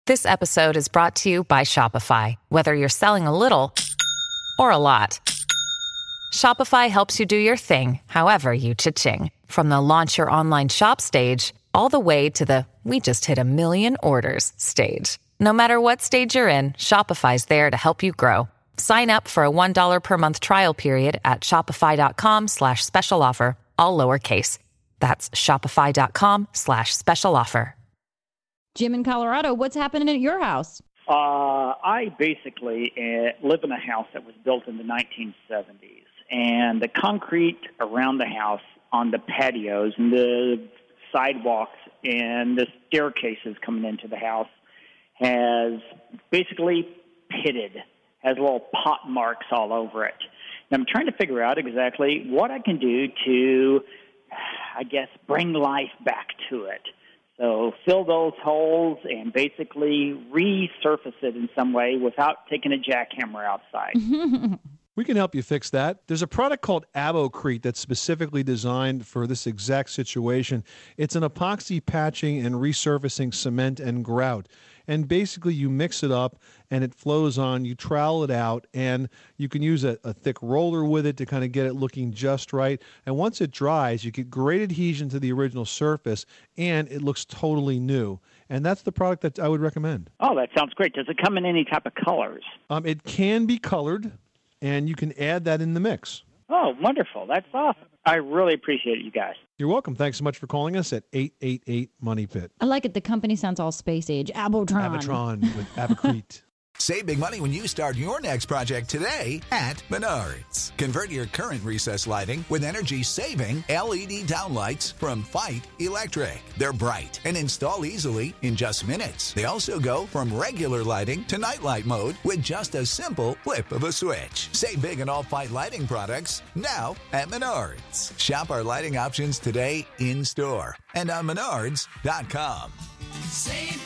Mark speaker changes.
Speaker 1: This episode is brought to you by Shopify. Whether you're selling a little or a lot, Shopify helps you do your thing, however you cha-ching. From the launch your online shop stage, all the way to the we just hit 1 million orders stage. No matter what stage you're in, Shopify's there to help you grow. Sign up for a $1 per month trial period at shopify.com/special offer, all lowercase. That's shopify.com/special offer.
Speaker 2: Jim in Colorado, what's happening at your house?
Speaker 3: I basically live in a house that was built in the 1970s, and the concrete around the house on the patios and the sidewalks and the staircases coming into the house has basically pitted, has little pot marks all over it. And I'm trying to figure out exactly what I can do to, I guess, bring life back to it. So fill those holes and basically resurface it in some way without taking a jackhammer outside.
Speaker 4: We can help you fix that. There's a product called Abocrete that's specifically designed for this exact situation. It's an epoxy patching and resurfacing cement and grout. And basically you mix it up and it flows on, you trowel it out, and you can use a thick roller with it to kind of get it looking just right. And once it dries, you get great adhesion to the original surface, and it looks totally new. And that's the product that I would recommend.
Speaker 3: Oh, that sounds great. Does it come in any type of colors?
Speaker 4: It can be colored, and you can add that in the mix.
Speaker 3: Oh, wonderful. That's awesome. I really appreciate it, you guys.
Speaker 4: You're welcome. Thanks so much for calling us at 888-MONEY-PIT.
Speaker 2: I like it. The company sounds all space age.
Speaker 4: Abotron with Abocrete.
Speaker 5: Save big money when you start your next project today at Menards. Convert your current recessed lighting with energy-saving LED downlights from Fight Electric. They're bright and install easily in just minutes. They also go from regular lighting to nightlight mode with just a simple flip of a switch. Save big on all Fight lighting products now at Menards. Shop our lighting options today in-store and on Menards.com.
Speaker 6: Save